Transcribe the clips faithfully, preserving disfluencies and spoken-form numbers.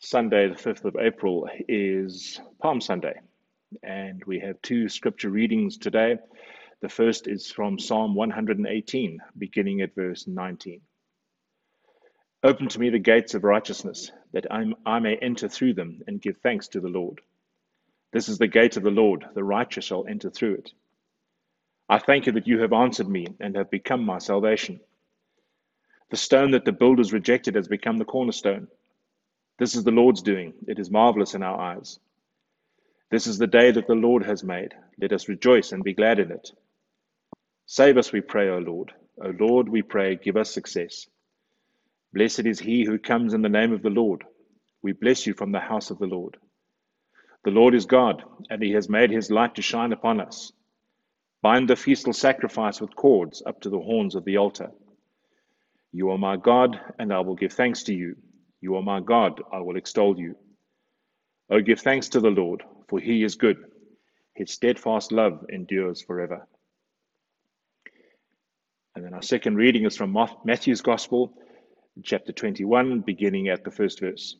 Sunday, the fifth of April, is Palm Sunday, and we have two scripture readings today. The first is from Psalm one hundred eighteen, beginning at verse nineteen. Open to me the gates of righteousness, that I'm, I may enter through them and give thanks to the Lord. This is the gate of the Lord, the righteous shall enter through it. I thank you that you have answered me and have become my salvation. The stone that the builders rejected has become the cornerstone. This is the Lord's doing. It is marvelous in our eyes. This is the day that the Lord has made. Let us rejoice and be glad in it. Save us, we pray, O Lord. O Lord, we pray, give us success. Blessed is he who comes in the name of the Lord. We bless you from the house of the Lord. The Lord is God, and he has made his light to shine upon us. Bind the festal sacrifice with cords up to the horns of the altar. You are my God, and I will give thanks to you. You are my God, I will extol you. O give thanks to the Lord, for he is good. His steadfast love endures forever. And then our second reading is from Matthew's Gospel, chapter twenty-one, beginning at the first verse.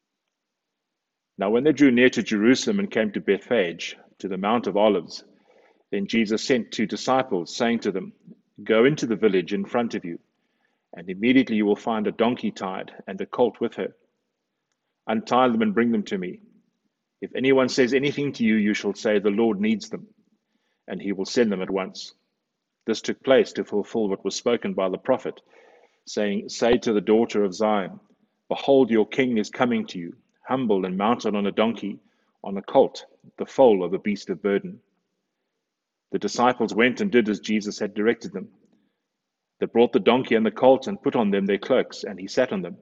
Now when they drew near to Jerusalem and came to Bethphage, to the Mount of Olives, then Jesus sent two disciples, saying to them, Go into the village in front of you, and immediately you will find a donkey tied and a colt with her. Untie them and bring them to me. If anyone says anything to you, you shall say, The Lord needs them, and he will send them at once. This took place to fulfill what was spoken by the prophet, saying, Say to the daughter of Zion, Behold, your king is coming to you, humble and mounted on a donkey, on a colt, the foal of a beast of burden. The disciples went and did as Jesus had directed them. They brought the donkey and the colt and put on them their cloaks, and he sat on them.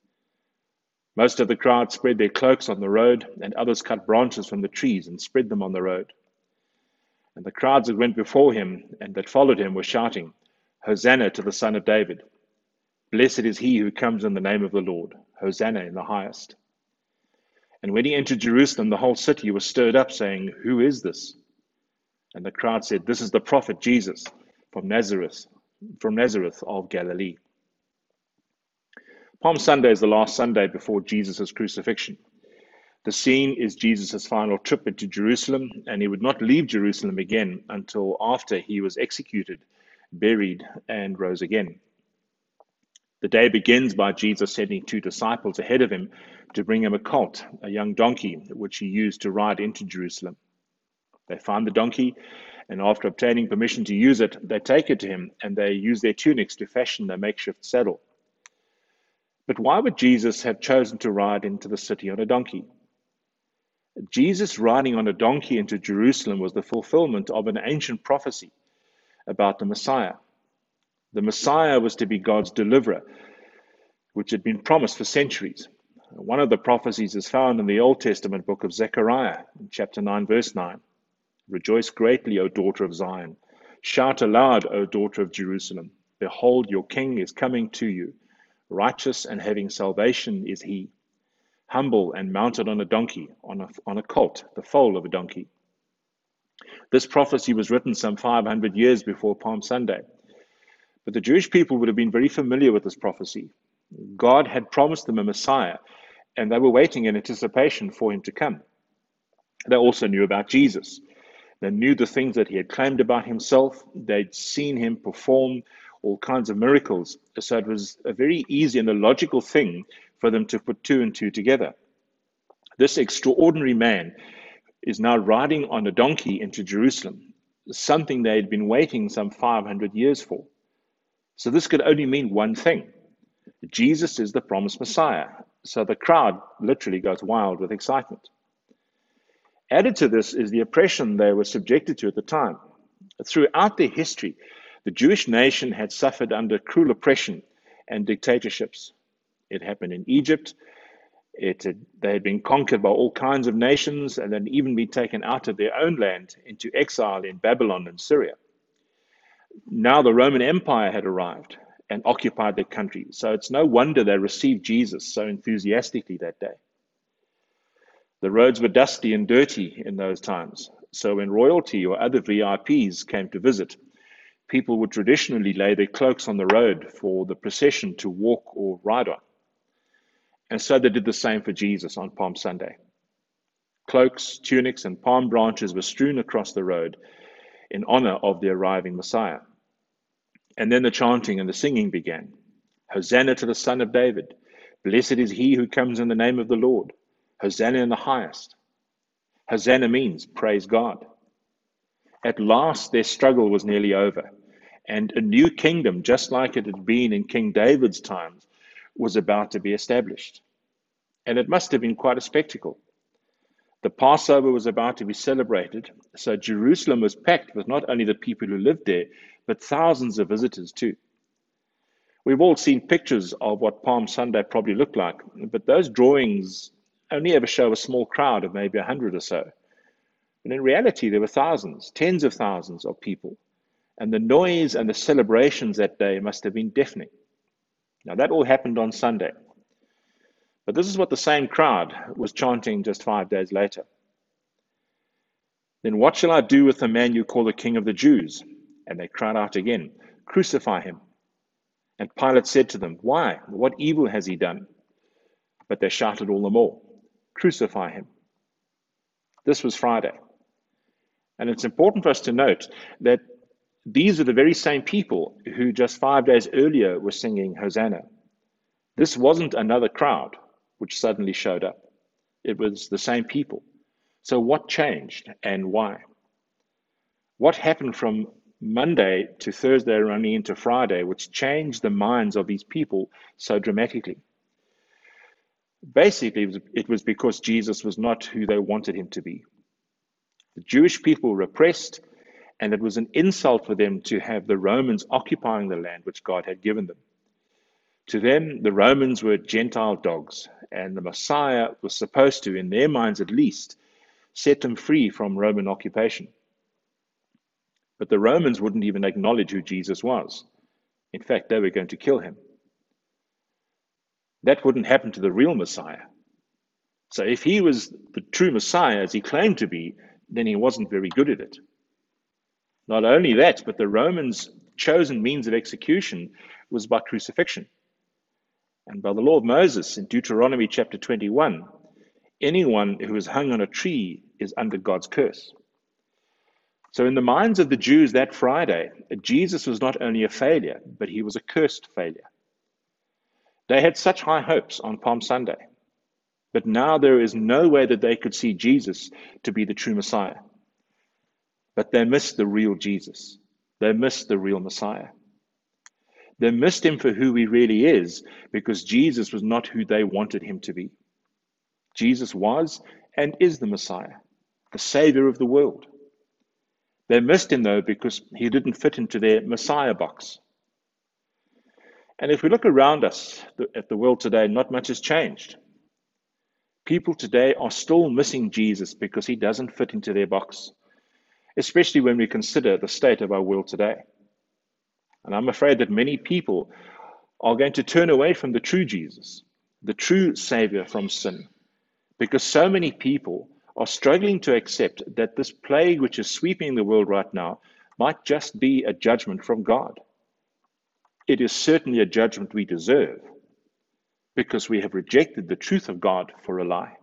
Most of the crowd spread their cloaks on the road, and others cut branches from the trees and spread them on the road. And the crowds that went before him and that followed him were shouting, Hosanna to the Son of David. Blessed is he who comes in the name of the Lord. Hosanna in the highest. And when he entered Jerusalem, the whole city was stirred up, saying, Who is this? And the crowd said, This is the prophet Jesus from Nazareth, from Nazareth of Galilee. Palm Sunday is the last Sunday before Jesus' crucifixion. The scene is Jesus' final trip into Jerusalem, and he would not leave Jerusalem again until after he was executed, buried, and rose again. The day begins by Jesus sending two disciples ahead of him to bring him a colt, a young donkey, which he used to ride into Jerusalem. They find the donkey, and after obtaining permission to use it, they take it to him, and they use their tunics to fashion a makeshift saddle. But why would Jesus have chosen to ride into the city on a donkey? Jesus riding on a donkey into Jerusalem was the fulfillment of an ancient prophecy about the Messiah. The Messiah was to be God's deliverer, which had been promised for centuries. One of the prophecies is found in the Old Testament book of Zechariah, chapter nine, verse nine. Rejoice greatly, O daughter of Zion. Shout aloud, O daughter of Jerusalem. Behold, your king is coming to you. Righteous and having salvation is he. Humble and mounted on a donkey, on a, on a colt, the foal of a donkey. This prophecy was written some five hundred years before Palm Sunday. But the Jewish people would have been very familiar with this prophecy. God had promised them a Messiah, and they were waiting in anticipation for him to come. They also knew about Jesus. They knew the things that he had claimed about himself. They'd seen him perform all kinds of miracles. So it was a very easy and a logical thing for them to put two and two together. This extraordinary man is now riding on a donkey into Jerusalem, something they had been waiting some five hundred years for. So this could only mean one thing. Jesus is the promised Messiah. So the crowd literally goes wild with excitement. Added to this is the oppression they were subjected to at the time. Throughout their history, the Jewish nation had suffered under cruel oppression and dictatorships. It happened in Egypt. It had, they had been conquered by all kinds of nations and then even been taken out of their own land into exile in Babylon and Syria. Now the Roman Empire had arrived and occupied their country, so it's no wonder they received Jesus so enthusiastically that day. The roads were dusty and dirty in those times, so when royalty or other V I Ps came to visit, people would traditionally lay their cloaks on the road for the procession to walk or ride on. And so they did the same for Jesus on Palm Sunday. Cloaks, tunics, and palm branches were strewn across the road in honor of the arriving Messiah. And then the chanting and the singing began. Hosanna to the Son of David. Blessed is he who comes in the name of the Lord. Hosanna in the highest. Hosanna means praise God. At last their struggle was nearly over, and a new kingdom, just like it had been in King David's times, was about to be established. And it must have been quite a spectacle. The Passover was about to be celebrated, so Jerusalem was packed with not only the people who lived there, but thousands of visitors too. We've all seen pictures of what Palm Sunday probably looked like, but those drawings only ever show a small crowd of maybe a hundred or so. And in reality, there were thousands, tens of thousands of people, and the noise and the celebrations that day must have been deafening. Now, that all happened on Sunday. But this is what the same crowd was chanting just five days later. Then what shall I do with the man you call the King of the Jews? And they cried out again, crucify him. And Pilate said to them, why? What evil has he done? But they shouted all the more, crucify him. This was Friday. And it's important for us to note that these are the very same people who just five days earlier were singing Hosanna. This wasn't another crowd which suddenly showed up. It was the same people. So what changed and why? What happened from Monday to Thursday running into Friday, which changed the minds of these people so dramatically? Basically, it was, it was because Jesus was not who they wanted him to be. The Jewish people were oppressed, and it was an insult for them to have the Romans occupying the land which God had given them. To them, the Romans were Gentile dogs, and the Messiah was supposed to, in their minds at least, set them free from Roman occupation. But the Romans wouldn't even acknowledge who Jesus was. In fact, they were going to kill him. That wouldn't happen to the real Messiah. So if he was the true Messiah, as he claimed to be, then he wasn't very good at it. Not only that, but the Romans' chosen means of execution was by crucifixion. And by the law of Moses in Deuteronomy chapter twenty-one, anyone who is hung on a tree is under God's curse. So in the minds of the Jews that Friday, Jesus was not only a failure, but he was a cursed failure. They had such high hopes on Palm Sunday, but now there is no way that they could see Jesus to be the true Messiah. But they missed the real Jesus. They missed the real Messiah. They missed him for who he really is, because Jesus was not who they wanted him to be. Jesus was and is the Messiah, the Savior of the world. They missed him, though, because he didn't fit into their Messiah box. And if we look around us at the world today, not much has changed. People today are still missing Jesus because he doesn't fit into their box, especially when we consider the state of our world today. And I'm afraid that many people are going to turn away from the true Jesus, the true Savior from sin, because so many people are struggling to accept that this plague which is sweeping the world right now might just be a judgment from God. It is certainly a judgment we deserve, because we have rejected the truth of God for a lie.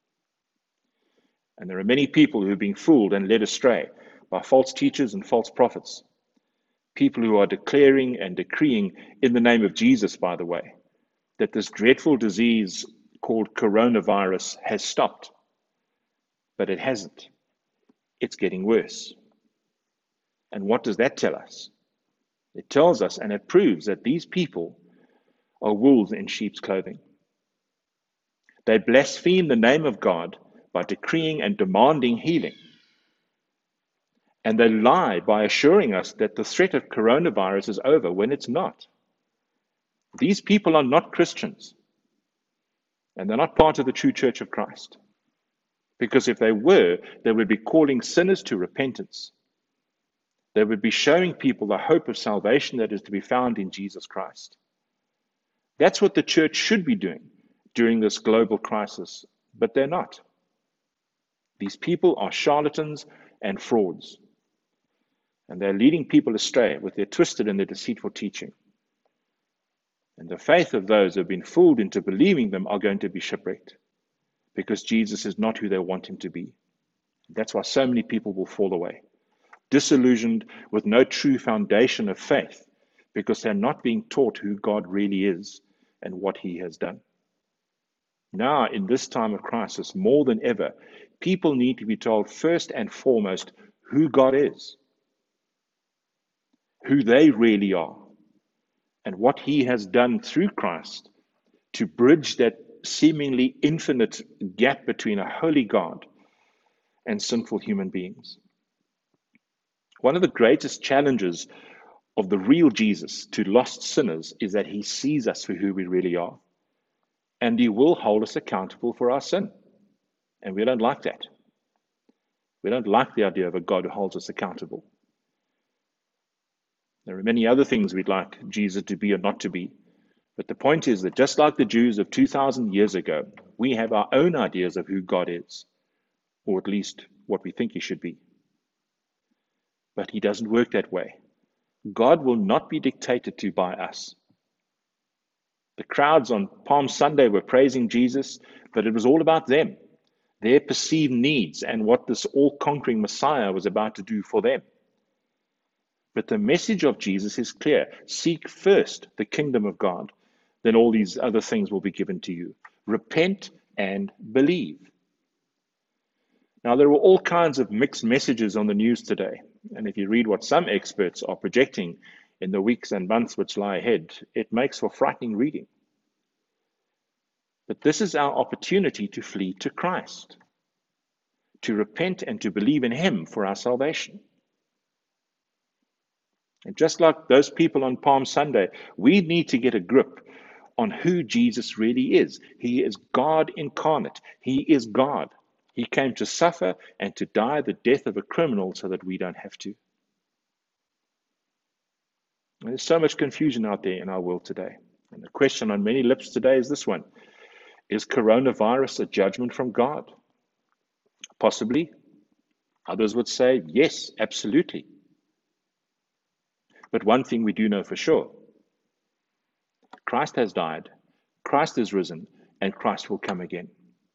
And there are many people who are being fooled and led astray by false teachers and false prophets. People who are declaring and decreeing in the name of Jesus, by the way, that this dreadful disease called coronavirus has stopped. But it hasn't. It's getting worse. And what does that tell us? It tells us and it proves that these people are wolves in sheep's clothing. They blaspheme the name of God by decreeing and demanding healing. And they lie by assuring us that the threat of coronavirus is over when it's not. These people are not Christians, and they're not part of the true church of Christ. Because if they were, they would be calling sinners to repentance. They would be showing people the hope of salvation that is to be found in Jesus Christ. That's what the church should be doing during this global crisis, but they're not. These people are charlatans and frauds, and they're leading people astray with their twisted and their deceitful teaching. And the faith of those who have been fooled into believing them are going to be shipwrecked because Jesus is not who they want him to be. That's why so many people will fall away, disillusioned with no true foundation of faith because they're not being taught who God really is and what he has done. Now, in this time of crisis, more than ever, people need to be told first and foremost who God is, who they really are, and what he has done through Christ to bridge that seemingly infinite gap between a holy God and sinful human beings. One of the greatest challenges of the real Jesus to lost sinners is that he sees us for who we really are, and he will hold us accountable for our sin. And we don't like that. We don't like the idea of a God who holds us accountable. There are many other things we'd like Jesus to be or not to be. But the point is that just like the Jews of two thousand years ago, we have our own ideas of who God is, or at least what we think he should be. But he doesn't work that way. God will not be dictated to by us. The crowds on Palm Sunday were praising Jesus, but it was all about them, their perceived needs, and what this all-conquering Messiah was about to do for them. But the message of Jesus is clear. Seek first the kingdom of God, then all these other things will be given to you. Repent and believe. Now, there were all kinds of mixed messages on the news today. And if you read what some experts are projecting in the weeks and months which lie ahead, it makes for frightening reading. But this is our opportunity to flee to Christ, to repent and to believe in him for our salvation. And just like those people on Palm Sunday, we need to get a grip on who Jesus really is. He is God incarnate. He is God. He came to suffer and to die the death of a criminal so that we don't have to. And there's so much confusion out there in our world today. And the question on many lips today is this one. Is coronavirus a judgment from God? Possibly. Others would say, yes, absolutely. But one thing we do know for sure. Christ has died, Christ is risen, and Christ will come again.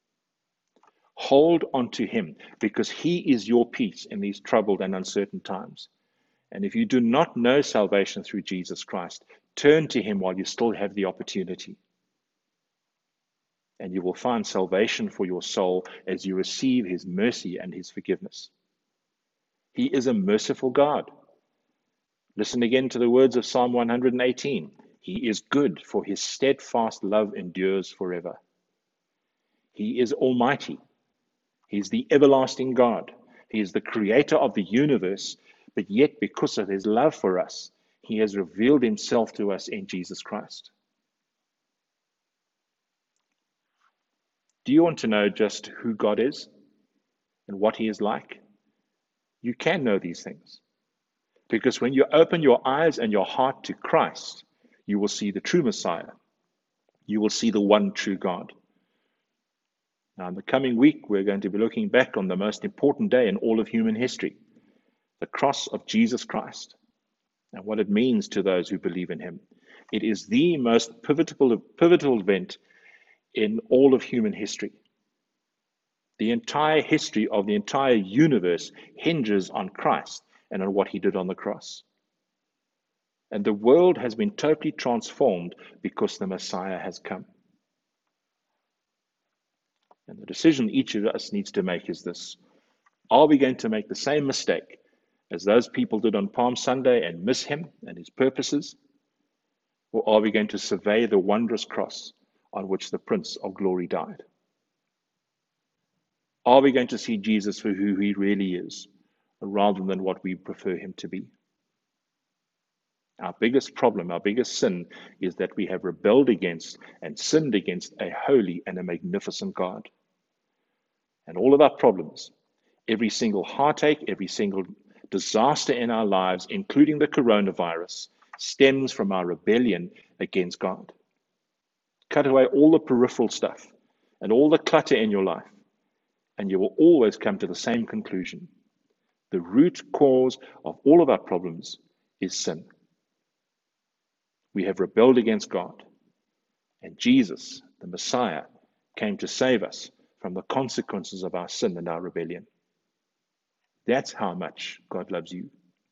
Hold on to him because he is your peace in these troubled and uncertain times. And if you do not know salvation through Jesus Christ, turn to him while you still have the opportunity. And you will find salvation for your soul as you receive his mercy and his forgiveness. He is a merciful God. Listen again to the words of Psalm one hundred eighteen. He is good, for his steadfast love endures forever. He is almighty. He is the everlasting God. He is the creator of the universe, but yet because of his love for us, he has revealed himself to us in Jesus Christ. Do you want to know just who God is and what he is like? You can know these things. Because when you open your eyes and your heart to Christ, you will see the true Messiah. You will see the one true God. Now, in the coming week, we're going to be looking back on the most important day in all of human history, the cross of Jesus Christ, and what it means to those who believe in him. It is the most pivotal, pivotal event in all of human history. The entire history of the entire universe hinges on Christ and on what he did on the cross. And the world has been totally transformed because the Messiah has come. And the decision each of us needs to make is this. Are we going to make the same mistake as those people did on Palm Sunday and miss him and his purposes? Or are we going to survey the wondrous cross on which the Prince of Glory died? Are we going to see Jesus for who he really is, rather than what we prefer him to be? Our biggest problem, our biggest sin, is that we have rebelled against and sinned against a holy and a magnificent God. And all of our problems, every single heartache, every single disaster in our lives, including the coronavirus, stems from our rebellion against God. Cut away all the peripheral stuff and all the clutter in your life, and you will always come to the same conclusion. The root cause of all of our problems is sin. We have rebelled against God. And Jesus, the Messiah, came to save us from the consequences of our sin and our rebellion. That's how much God loves you.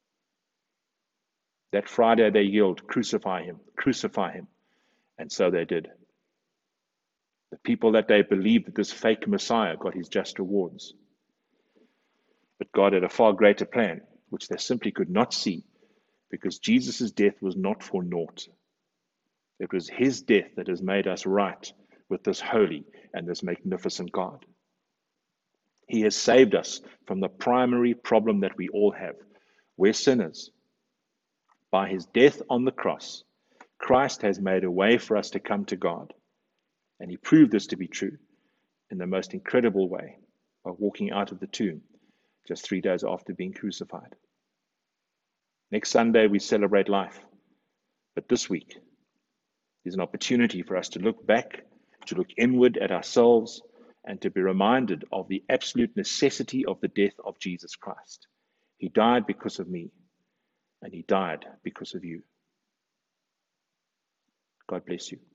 That Friday they yelled, "Crucify him, crucify him." And so they did. The people that they believed that this fake Messiah got his just rewards. But God had a far greater plan, which they simply could not see, because Jesus' death was not for naught. It was his death that has made us right with this holy and this magnificent God. He has saved us from the primary problem that we all have. We're sinners. By his death on the cross, Christ has made a way for us to come to God. And he proved this to be true in the most incredible way by walking out of the tomb just three days after being crucified. Next Sunday, we celebrate life. But this week is an opportunity for us to look back, to look inward at ourselves, and to be reminded of the absolute necessity of the death of Jesus Christ. He died because of me, and he died because of you. God bless you.